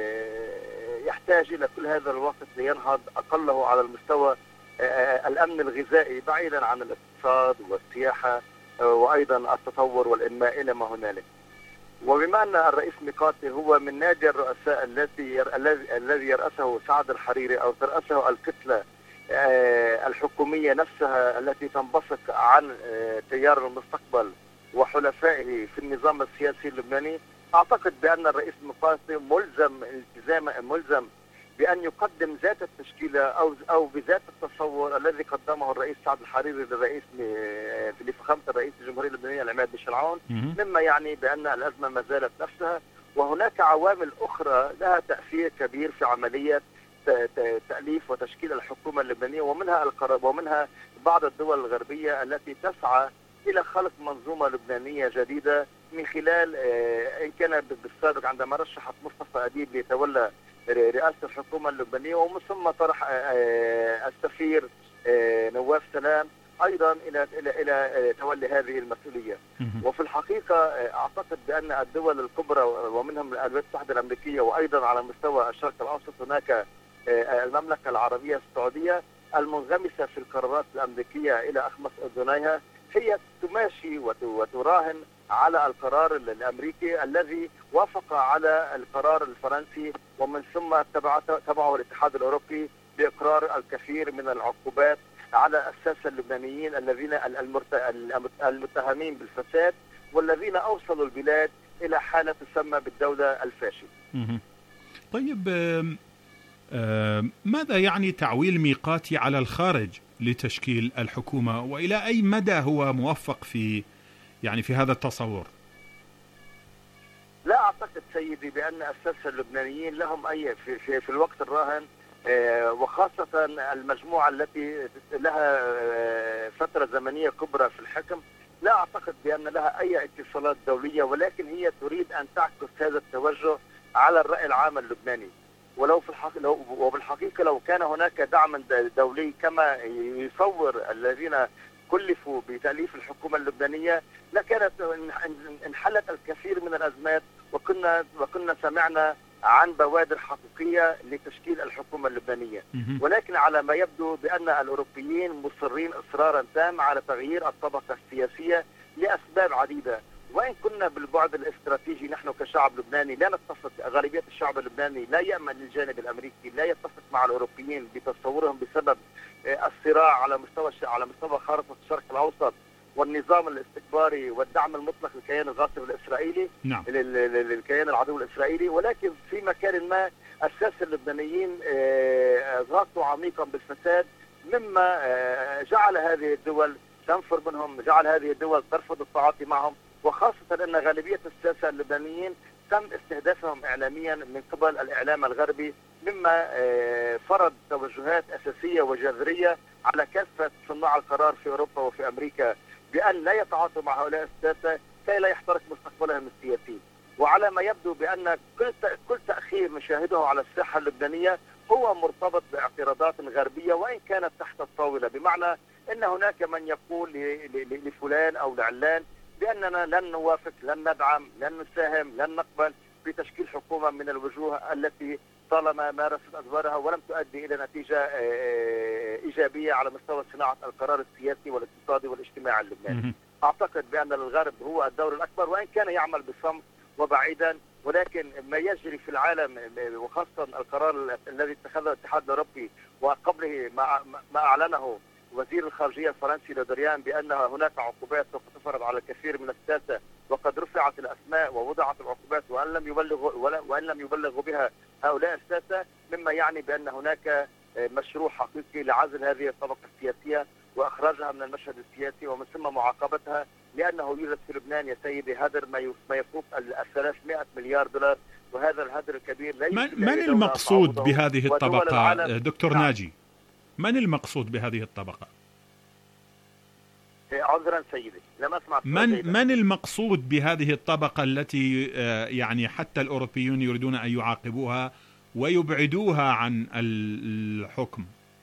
يحتاج إلى كل هذا الوقت لينهض أقله على المستوى الأمن الغذائي، بعيدا عن الاقتصاد والسياحة وأيضا التطور والإنماء إلى ما هنالك. وبما أن الرئيس ميقاتي هو من نادي الرؤساء الذي يرأسه سعد الحريري أو ترأسه الكتلة الحكومية نفسها التي تنبثق عن تيار المستقبل وحلفائه في النظام السياسي اللبناني، أعتقد بأن الرئيس ميقاتي ملزم بأن يقدم ذات التشكيلة أو بذات التصور الذي قدمه الرئيس سعد الحريري للرئيس لفخامة الرئيس الجمهورية اللبنانية العماد بن شرعون، مما يعني بأن الأزمة ما زالت نفسها، وهناك عوامل أخرى لها تأثير كبير في عملية تأليف وتشكيل الحكومة اللبنانية، ومنها بعض الدول الغربية التي تسعى إلى خلق منظومة لبنانية جديدة من خلال إن كان بالسابق عندما رشحت مصطفى أديب ليتولى رئاسة الحكومة اللبنانية، ومن ثم طرح السفير نواف سلام أيضا إلى تولي هذه المسؤولية. وفي الحقيقة أعتقد بأن الدول الكبرى ومنهم الولايات المتحدة الأمريكية وأيضا على مستوى الشرق الأوسط هناك المملكة العربية السعودية المنغمسة في القرارات الأمريكية إلى أخمص أذنيها، هي تماشي وتراهن على القرار الأمريكي الذي وافق على القرار الفرنسي، ومن ثم تبعه الاتحاد الأوروبي بإقرار الكثير من العقوبات على الساسة اللبنانيين الذين المتهمين بالفساد والذين أوصلوا البلاد إلى حالة تسمى بالدولة الفاشلة. طيب، ماذا يعني تعويل ميقاتي على الخارج لتشكيل الحكومة، وإلى أي مدى هو موفق في هذا التصور؟ لا أعتقد سيدي بأن الساسة اللبنانيين لهم أي في الوقت الراهن، وخاصة المجموعة التي لها فترة زمنية كبرى في الحكم، لا أعتقد بأن لها أي اتصالات دولية، ولكن هي تريد أن تعكس هذا التوجه على الرأي العام اللبناني. وبالحقيقة لو كان هناك دعم دولي كما يصور الذين كلفوا بتأليف الحكومة اللبنانية، لكانت انحلت الكثير من الأزمات، وكنا سمعنا عن بوادر حقيقية لتشكيل الحكومة اللبنانية. ولكن على ما يبدو بأن الأوروبيين مصرين إصرارا تام على تغيير الطبقة السياسية لأسباب عديدة، وإن كنا بالبعد الاستراتيجي نحن كشعب لبناني لا نتفق، غالبية الشعب اللبناني لا يأمن للجانب الأمريكي، لا يتفق مع الأوروبيين بتصورهم بسبب الصراع على مستوى خارطة الشرق الأوسط والنظام الاستكباري والدعم المطلق للكيان الغاصب الإسرائيلي، نعم، للكيان العدو الإسرائيلي. ولكن في مكان ما الساسة اللبنانيين غاصوا عميقا بالفساد، مما جعل هذه الدول تنفر منهم، جعل هذه الدول ترفض التعاطي معهم، وخاصة أن غالبية الساسة اللبنانيين تم استهدافهم إعلاميا من قبل الإعلام الغربي، مما فرض توجهات أساسية وجذرية على كافة صناع القرار في أوروبا وفي أمريكا بأن لا يتعاطوا مع هؤلاء الساسة كي لا يحترق مستقبلهم السياسي. وعلى ما يبدو بأن كل تأخير نشاهده على الساحة اللبنانية هو مرتبط باعتراضات غربية وإن كانت تحت الطاولة، بمعنى أن هناك من يقول لفلان أو لعلان بأننا لن نوافق، لن ندعم، لن نساهم، لن نقبل بتشكيل حكومة من الوجوه التي طالما مارست أدوارها ولم تؤدي إلى نتيجة إيجابية على مستوى صناعة القرار السياسي والاقتصادي والاجتماعي اللبناني. أعتقد بأن الغرب هو الدور الأكبر وإن كان يعمل بصمت وبعيدا، ولكن ما يجري في العالم وخاصة القرار الذي اتخذه الاتحاد الأوروبي وقبله ما أعلنه وزير الخارجية الفرنسي لودريان بأن هناك عقوبات سوف تفرض على الكثير من الساسة، وقد رفعت الأسماء ووضعت العقوبات وأن لم يبلغوا بها هؤلاء الساسة، مما يعني بأن هناك مشروع حقيقي لعزل هذه الطبقة السياسية وإخراجها من المشهد السياسي ومن ثم معاقبتها، لأنه يوجد في لبنان يا سيدي هدر ما يفوق 300 مليار دولار، وهذا الهدر الكبير ليس من المقصود بهذه الطبقة دكتور ناجي؟ من المقصود بهذه الطبقة؟ عذرا سيدي لم أسمع. من المقصود بهذه الطبقة التي يعني حتى الأوروبيون يريدون أن يعاقبوها ويبعدوها عن الحكم؟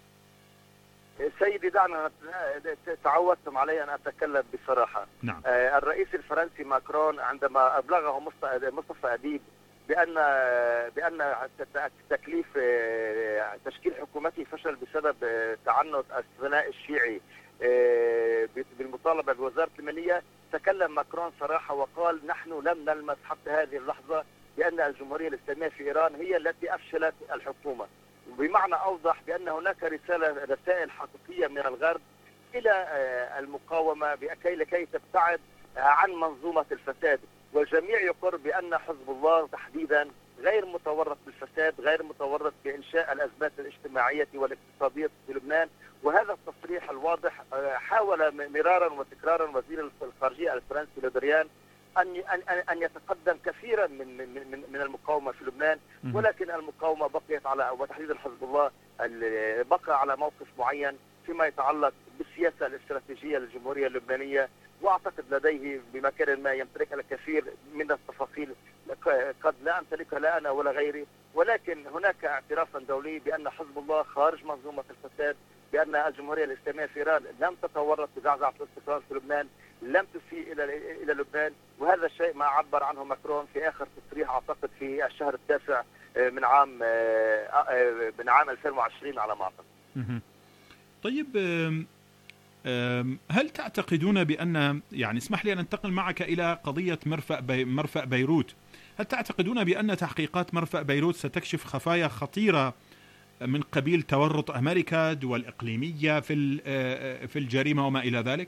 سيدي دعنا، تعودتم علي أن أتكلم بصراحة. نعم. الرئيس الفرنسي ماكرون عندما أبلغه مصطفى أديب بأن تكليف تشكيل حكومته فشل بسبب تعنت الثنائي الشيعي بالمطالبة بوزارة المالية، تكلم ماكرون صراحة وقال نحن لم نلمس حتى هذه اللحظة بأن الجمهورية الإسلامية في إيران هي التي أفشلت الحكومة، بمعنى أوضح بأن هناك رسائل حقيقية من الغرب إلى المقاومة لكي تبتعد عن منظومة الفساد، والجميع يقر بأن حزب الله تحديدا غير متورط بالفساد، غير متورط بإنشاء الأزمات الاجتماعية والاقتصادية في لبنان. وهذا التصريح الواضح حاول مرارا وتكرارا وزير الخارجية الفرنسي لودريان أن يتقدم كثيرا من المقاومة في لبنان، ولكن المقاومة بقيت على، وتحديدا حزب الله بقى على موقف معين فيما يتعلق بالسياسة الاستراتيجية للجمهورية اللبنانية، واعتقد لديه بمكان ما يمتلك الكثير من التفاصيل قد لا امتلكها لا انا ولا غيري، ولكن هناك اعترافا دولي بان حزب الله خارج منظومه الفساد، بان الجمهوريه الاسلاميه في ايران لم تتورط بزعزعه الاستقرار في لبنان، لم تسيء الى لبنان، وهذا الشيء ما عبر عنه ماكرون في اخر تصريح اعتقد في الشهر التاسع من عام 2020 على ما اعتقد. طيب، هل تعتقدون بأن، يعني اسمح لي أن أنتقل معك إلى قضية مرفأ بيروت، هل تعتقدون بأن تحقيقات مرفأ بيروت ستكشف خفايا خطيرة من قبيل تورط أمريكا، دول إقليمية في الجريمة وما إلى ذلك؟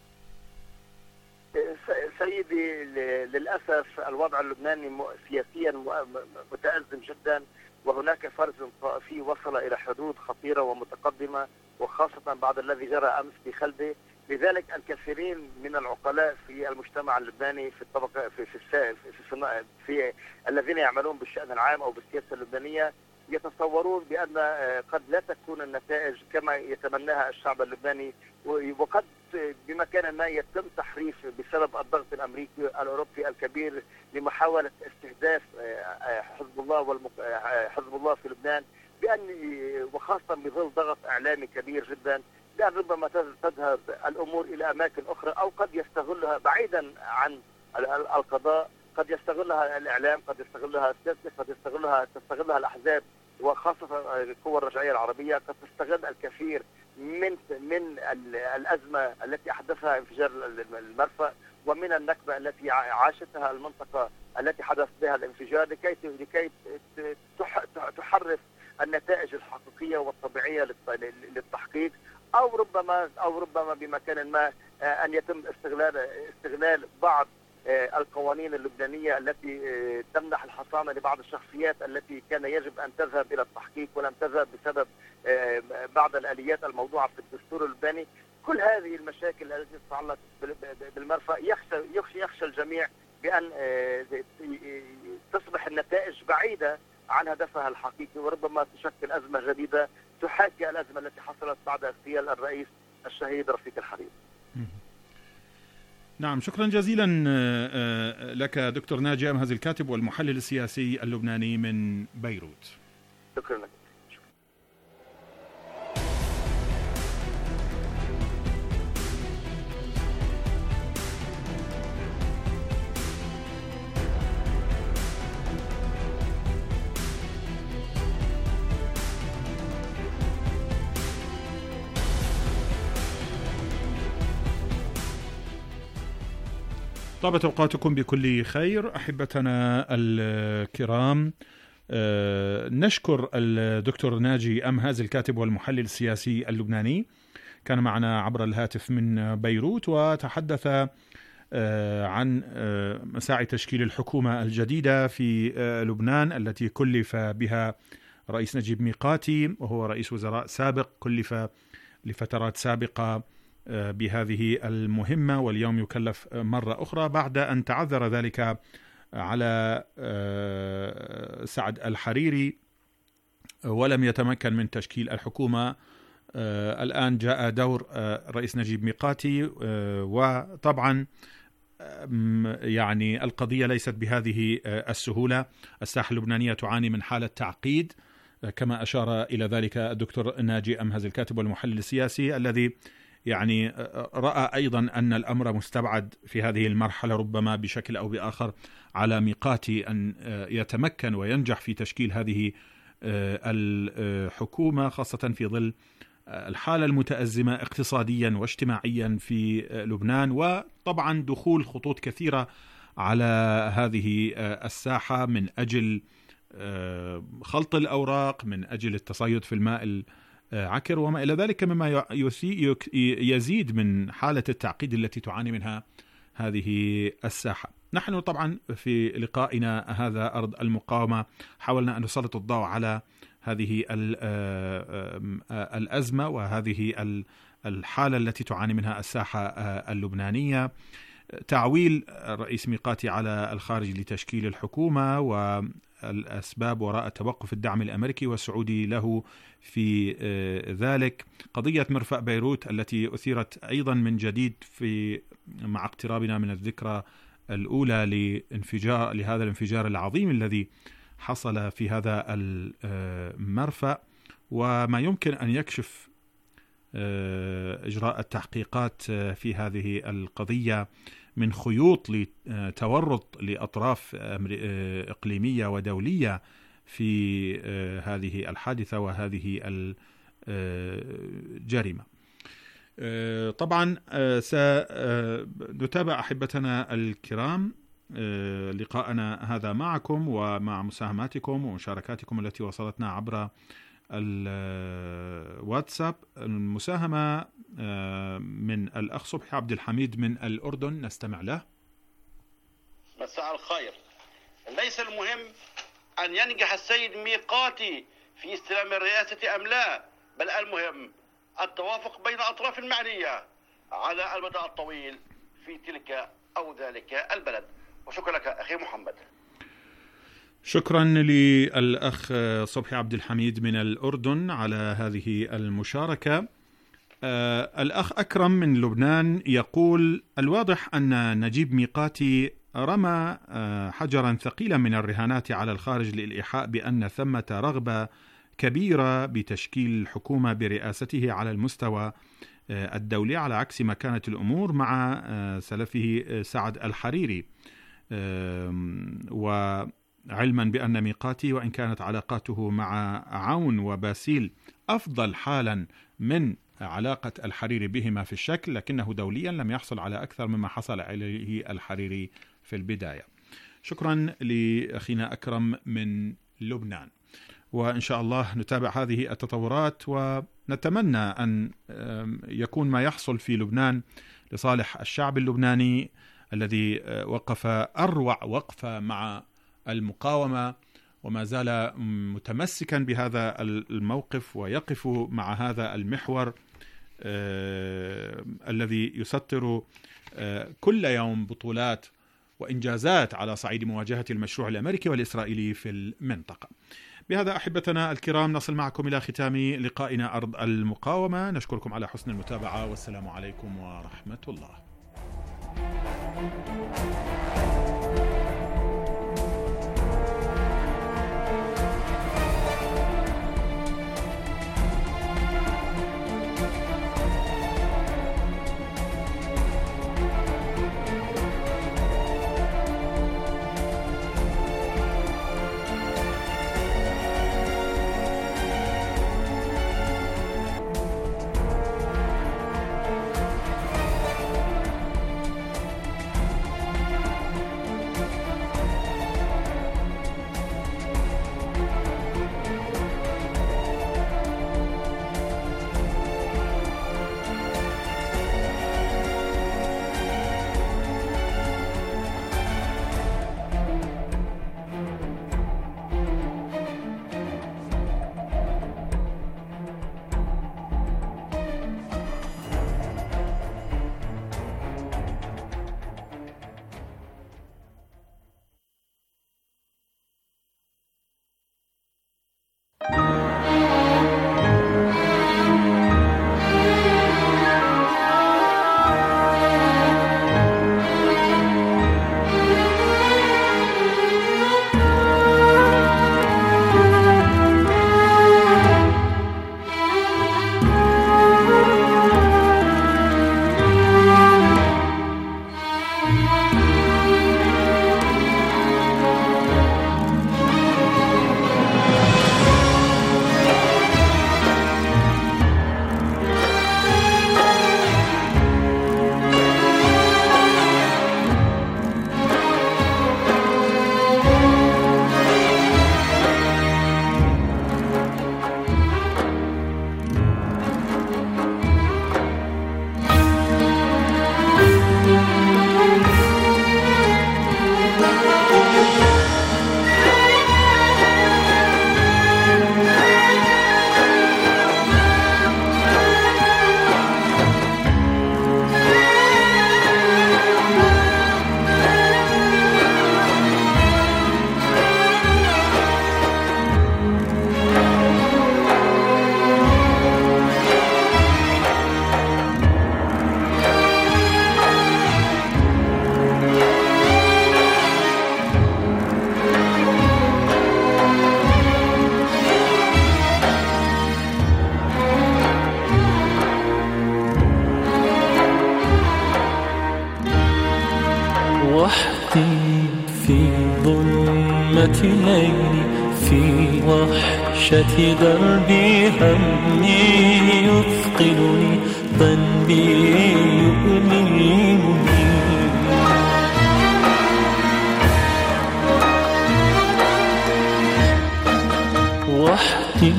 سيدي للأسف الوضع اللبناني سياسيا متأزم جدا، وهناك فرز طائفي وصل إلى حدود خطيرة ومتقدمة، وخاصة بعد الذي جرى أمس في خلدة. لذلك الكثيرين من العقلاء في المجتمع اللبناني في الطبقة في الذين يعملون بالشأن العام أو بالسياسة اللبنانية يتصورون بأن قد لا تكون النتائج كما يتمناها الشعب اللبناني، وقد بمكان ما يتم تحريف بسبب الضغط الأمريكي الأوروبي الكبير لمحاولة استهداف حزب الله في لبنان، بأن وخاصة بظل ضغط إعلامي كبير جدا، بأن ربما تذهب الأمور إلى أماكن أخرى، أو قد يستغلها بعيدا عن القضاء، قد يستغلها الإعلام، قد يستغلها السياسة، قد تستغلها الأحزاب، وخاصة القوى الرجعية العربية قد تستغل الكثير من الأزمة التي أحدثها انفجار المرفأ، ومن النكبة التي عاشتها المنطقة التي حدث بها الانفجار، لكي تحرف النتائج الحقيقية والطبيعية للتحقيق، أو ربما بمكان ما أن يتم استغلال بعض القوانين اللبنانية التي تمنح الحصانة لبعض الشخصيات التي كان يجب أن تذهب إلى التحقيق ولم تذهب بسبب بعض الآليات الموضوعة في الدستور اللبناني. كل هذه المشاكل التي تتعلق بالمرفأ يخشى الجميع بأن تصبح النتائج بعيدة عن هدفها الحقيقي، وربما تشكل أزمة جديدة تحاكي الأزمة التي حصلت بعد اغتيال الرئيس الشهيد رفيق الحريري. نعم، شكرا جزيلا لك دكتور ناجي أمهز، الكاتب والمحلل السياسي اللبناني من بيروت. شكرا لك. طابت أوقاتكم بكل خير أحبتنا الكرام. نشكر الدكتور ناجي أمهز الكاتب والمحلل السياسي اللبناني، كان معنا عبر الهاتف من بيروت وتحدث عن مساعي تشكيل الحكومة الجديدة في لبنان التي كلف بها رئيس نجيب ميقاتي، وهو رئيس وزراء سابق كلف لفترات سابقة بهذه المهمة، واليوم يكلف مرة أخرى بعد أن تعذر ذلك على سعد الحريري ولم يتمكن من تشكيل الحكومة. الآن جاء دور رئيس نجيب ميقاتي، وطبعا يعني القضية ليست بهذه السهولة. الساحة اللبنانية تعاني من حالة تعقيد كما أشار إلى ذلك الدكتور ناجي أمهز الكاتب والمحلل السياسي، الذي يعني رأى أيضا أن الأمر مستبعد في هذه المرحلة ربما بشكل أو بآخر على ميقاتي أن يتمكن وينجح في تشكيل هذه الحكومة، خاصة في ظل الحالة المتأزمة اقتصاديا واجتماعيا في لبنان، وطبعا دخول خطوط كثيرة على هذه الساحة من أجل خلط الأوراق، من أجل التصيد في الماء عكر وما إلى ذلك، مما يزيد من حالة التعقيد التي تعاني منها هذه الساحة. نحن طبعا في لقائنا هذا أرض المقاومة حاولنا أن نسلط الضوء على هذه الأزمة وهذه الحالة التي تعاني منها الساحة اللبنانية، تعويل الرئيس ميقاتي على الخارج لتشكيل الحكومة، والأسباب وراء توقف الدعم الأمريكي والسعودي له في ذلك، قضية مرفأ بيروت التي أثيرت أيضا من جديد مع اقترابنا من الذكرى الأولى لهذا الانفجار العظيم الذي حصل في هذا المرفأ، وما يمكن أن يكشف إجراء التحقيقات في هذه القضية من خيوط لتورط لأطراف إقليمية ودولية في هذه الحادثة وهذه الجريمة. طبعا سنتابع أحبتنا الكرام لقاءنا هذا معكم ومع مساهماتكم ومشاركاتكم التي وصلتنا عبر الواتساب. المساهمة من الأخ صبحي عبد الحميد من الأردن، نستمع له. مساء الخير. ليس المهم أن ينجح السيد ميقاتي في استلام الرئاسة أم لا، بل المهم التوافق بين أطراف المعنية على المدى الطويل في تلك أو ذلك البلد. وشكرا لك أخي محمد. شكرا للأخ صبحي عبد الحميد من الأردن على هذه المشاركة. الأخ أكرم من لبنان يقول: الواضح أن نجيب ميقاتي رمى حجرا ثقيلا من الرهانات على الخارج للإيحاء بأن ثمة رغبة كبيرة بتشكيل الحكومة برئاسته على المستوى الدولي، على عكس ما كانت الأمور مع سلفه سعد الحريري، وعلما بأن ميقاتي وإن كانت علاقاته مع عون وباسيل أفضل حالا من علاقة الحريري بهما في الشكل، لكنه دوليا لم يحصل على أكثر مما حصل عليه الحريري في البداية. شكرا لأخينا أكرم من لبنان، وإن شاء الله نتابع هذه التطورات، ونتمنى أن يكون ما يحصل في لبنان لصالح الشعب اللبناني الذي وقف أروع وقفة مع المقاومة وما زال متمسكا بهذا الموقف ويقف مع هذا المحور الذي يسطر كل يوم بطولات وإنجازات على صعيد مواجهة المشروع الأمريكي والإسرائيلي في المنطقة. بهذا أحبتنا الكرام نصل معكم إلى ختام لقائنا أرض المقاومة. نشكركم على حسن المتابعة، والسلام عليكم ورحمة الله. ليلي في وحشة دربي همي يثقلني ذنبي يؤلمني وحدي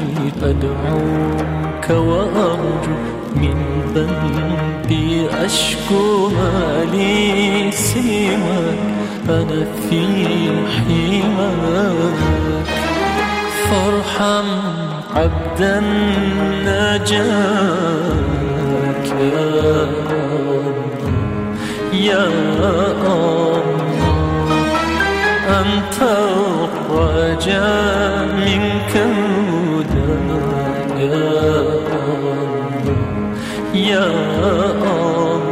أدعوك وأرجو من ذنبي أشكو ما لي سواك أنا في حماك فارحم عبدا نجاك يا الله أنت الرجاء منك هداك يا الله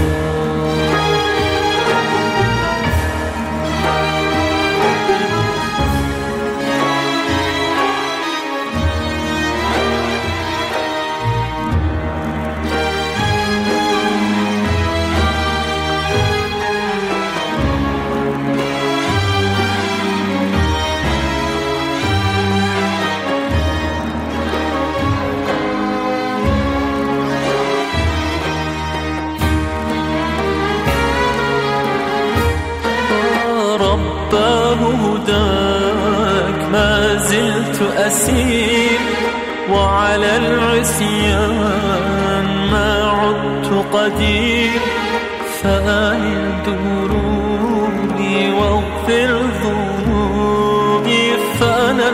هداك ما زلت أسير وعلى العصيان ما عدت قدير فآل دروبي واغفر ذنوبي فأنا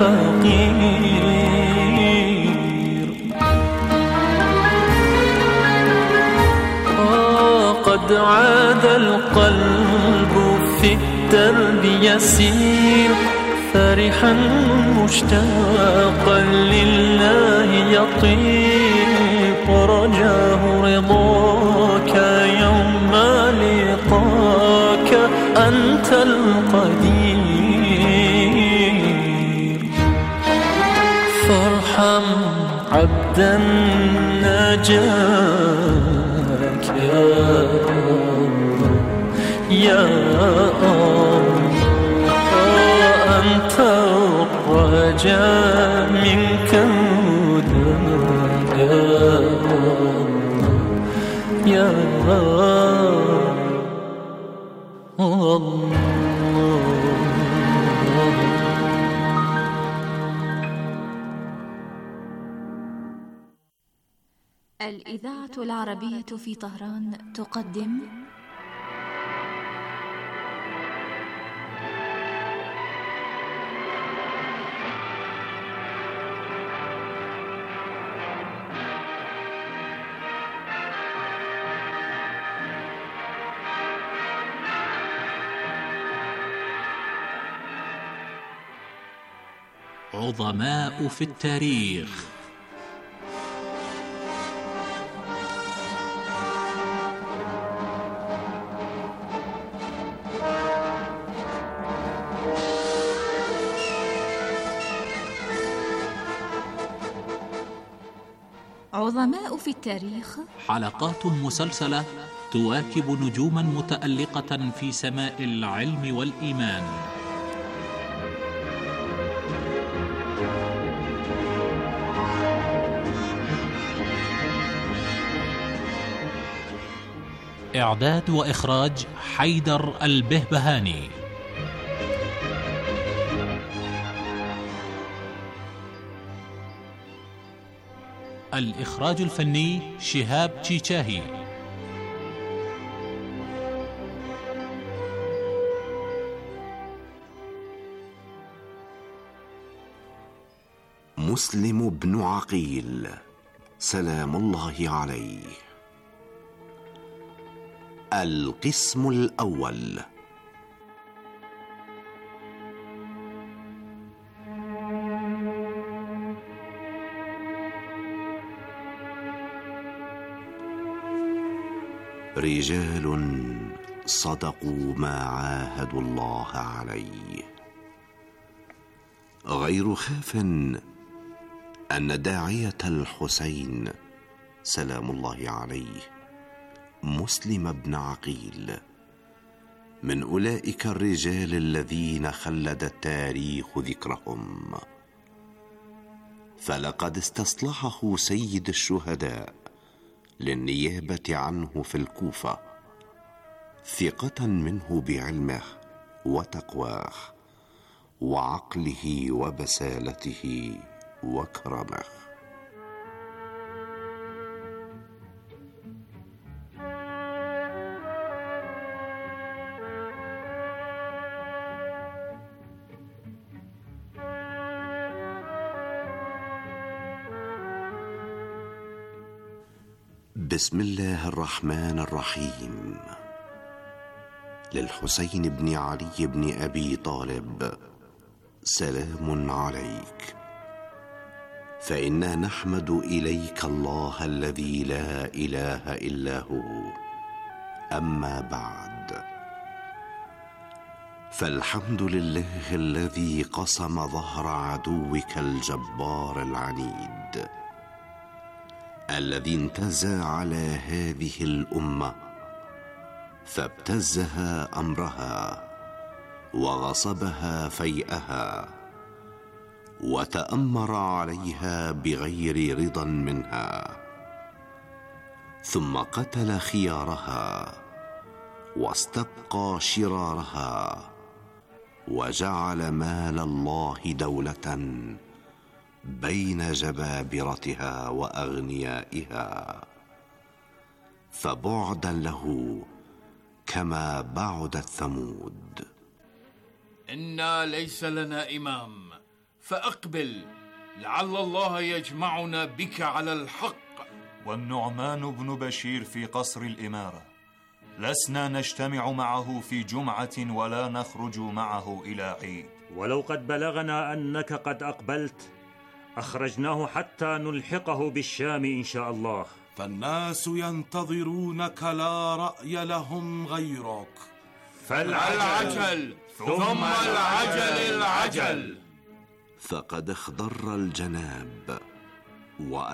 الفقير قد عاد القلب في الدرب يسير فرحا مشتاقا لله يطير ورجاه رضاك يوم لقاك أنت القدير فارحم عبدا ناجاك يا الله أنت الرجاء منك هداك يا الله. الإذاعة العربية في طهران تقدم عظماء في التاريخ. عظماء في التاريخ، حلقات مسلسلة تواكب نجوما متألقة في سماء العلم والإيمان. إعداد وإخراج حيدر البهبهاني. الإخراج الفني شهاب تشيشاهي. مسلم بن عقيل سلام الله عليه. القسم الأول. رجال صدقوا ما عاهدوا الله عليه، غير خاف أن داعية الحسين سلام الله عليه مسلم بن عقيل من أولئك الرجال الذين خلد التاريخ ذكرهم، فلقد استصلحه سيد الشهداء للنيابة عنه في الكوفة، ثقة منه بعلمه وتقواه وعقله وبسالته وكرمه. بسم الله الرحمن الرحيم. للحسين بن علي بن أبي طالب سلام عليك، فإنا نحمد إليك الله الذي لا إله إلا هو. أما بعد، فالحمد لله الذي قسم ظهر عدوك الجبار العنيد الذي انتزع على هذه الأمة فابتزها أمرها وغصبها فيئها وتأمر عليها بغير رضا منها، ثم قتل خيارها واستبقى شرارها وجعل مال الله دولة بين جبابرتها وأغنيائها، فبعدا له كما بعدت ثمود. إنا ليس لنا إمام فأقبل، لعل الله يجمعنا بك على الحق. والنعمان بن بشير في قصر الإمارة، لسنا نجتمع معه في جمعة ولا نخرج معه إلى عيد. ولو قد بلغنا أنك قد أقبلت أخرجناه حتى نلحقه بالشام إن شاء الله. فالناس ينتظرونك لا رأي لهم غيرك. فالعجل ثم العجل. فقد اخضر الجناب